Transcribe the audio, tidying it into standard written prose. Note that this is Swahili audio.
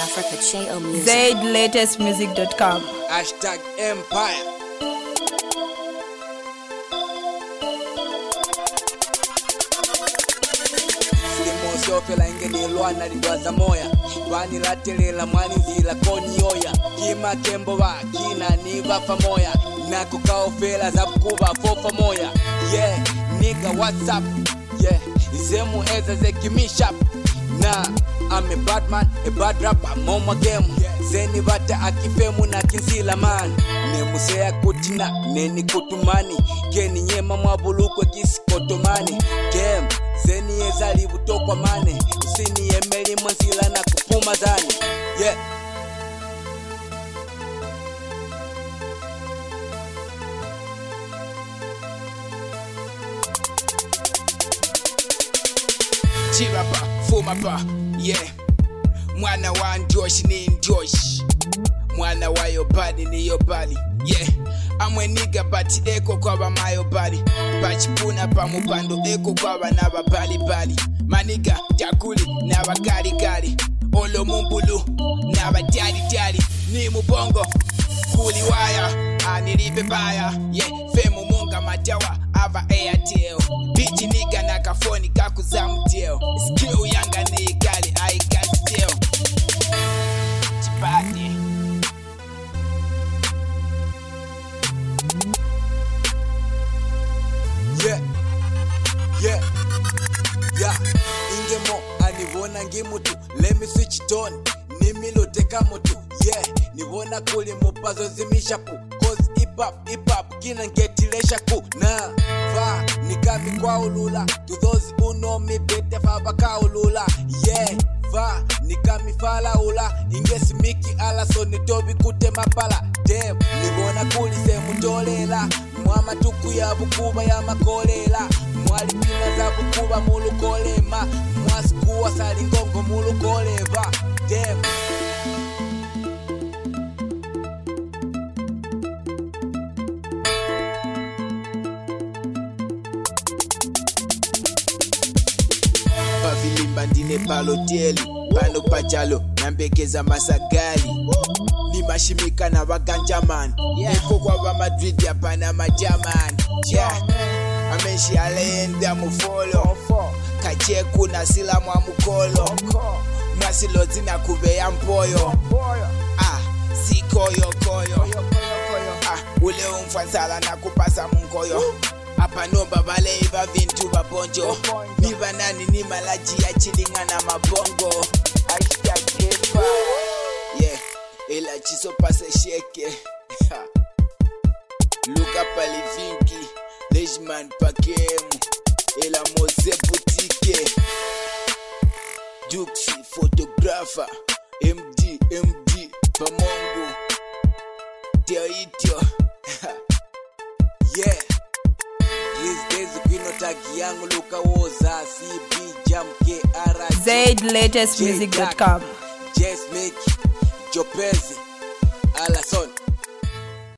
Africa, J.O. Music. ZLatestmusic.com. #Empire. Siopela ingeni lwana lidwaza moya Twani latelela mwani zila konyoya Kima kembo wa kina niva famoya Nako kaofela za kuba fofa moya Yeah, nigga what's up Yeah, izemu eza zekimisha Nah, I'm a bad man, a bad rapper, I'm on my game Zeni vata akifemu na kinsila man Nemusea kutina, neni kutumani Keni nyema mwabulukwe kisikotomani Damn, zeni ezali butokwa mane Usini emeli mwanzila na kupuma zani Yeah Chirapa, fumapa, yeah. Mwana wa Josh ni Josh. Mwana wa your body ni your body, yeah. Amwe nigga bati eko kwa ba my body. Pachipuna pa mupando eko kwa ba na ba bali bali. Maniga jakuli na ba kari kari. Olo mumbulu na ba daddy daddy. Ni mubongo kuli waya anilipe baya, yeah. Femu munga matawa ava Airtel. Bitch nigga na kafoni kakuza mteo. Skill yanga ni gali I got tell. Chipati Yeah, yeah, yeah. Ingemo anivona ngimutu. Let me switch tone. Nimilo teka mutu. Yeah, nivona kuli mupazo zimishapu. Cause hip hop kina ngetilesha ku. Nah, fa nikami kwa ulula. To those who know me better fa baka ulula. Yeah, fa nikami fala ula. Ingesi miki ala so nitobi kute mapala. Damn, nivona kuli se mutolela. Mwama tuku ya bukuba ya makolela. Mwali pina za bukuba mulu kolema. Mwasikuwa salingongo mulu koleva. Damn. Pavilimba ndine paloteli. Pano pachalo nambekeza masagali. Ni mashimika na waganja man, yeah. Eko kwa wa Madrid ya Panama German, yeah. Amenshi aleenda mufolo Kacheku na sila mwa mukolo Mwasilo zina kuveya mpoyo Ah, si koyo koyo Ah, ule umfansala na kupasa munkoyo Apa nomba bale iba vintu babonjo Niba nani ni malaji ya chilinga na mabongo Yeah, ela chiso pase sheke Luka palivinki Lejman pakemu Ela moze boutique Duxi photographer MD Pamongo Teoitio Yeah. These days ukino tagi yangu luka woza CB Jam KR ZLatestmusic.com. Just make Jopezi Alason